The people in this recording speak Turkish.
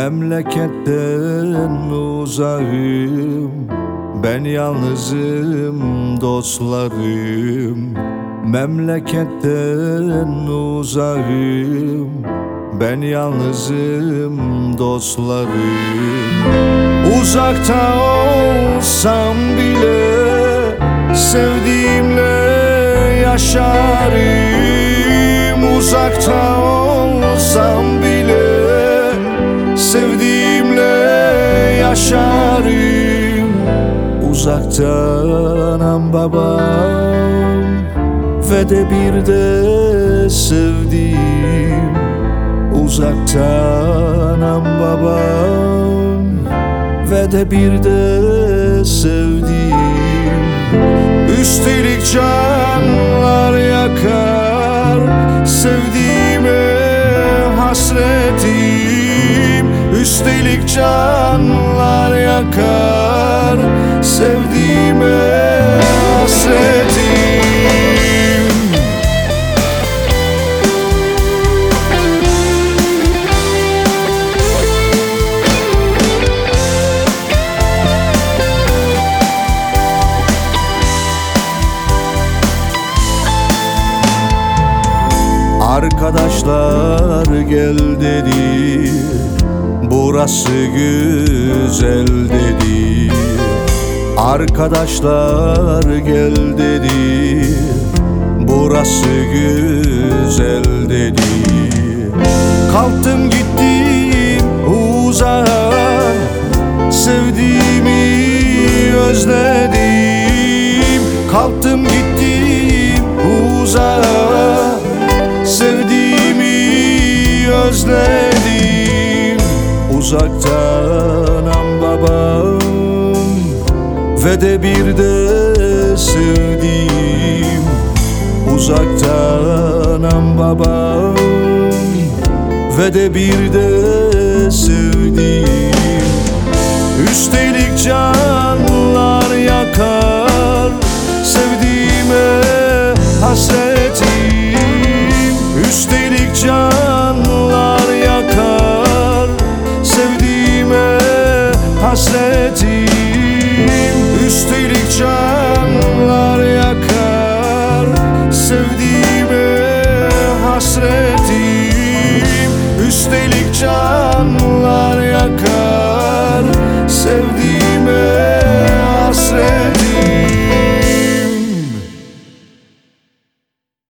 Memleketten uzağım, ben yalnızım dostlarım. Memleketten uzağım, ben yalnızım dostlarım. Uzakta olsam bile sevdiğimle yaşarım. Uzakta olsam bile sevdiğimle yaşarım. Uzaktan anam babam ve de bir de sevdiğim. Uzaktan anam babam ve de bir de sevdiğim. Üstelik canlar yakar sevdiğime hasretim. Üstelik canlar yakar sevdiğime hasretim. Arkadaşlar gel dedi, burası güzel dedi. Arkadaşlar gel dedi, burası güzel dedi. Kalktım gittim uzağa, sevdiğimi özledim. Kalktım gittim uzağa, sevdiğimi özledim. Uzaktan anam babam ve de bir de sevdiğim. Uzaktan anam babam ve de bir de sevdiğim. Üstelik canlar yakar sevdiğime hasretim. Üstelik canlar yakar sevdiğime hasretim. Üstelik canlar yakar sevdiğime hasretim. Üstelik canlar yakar sevdiğime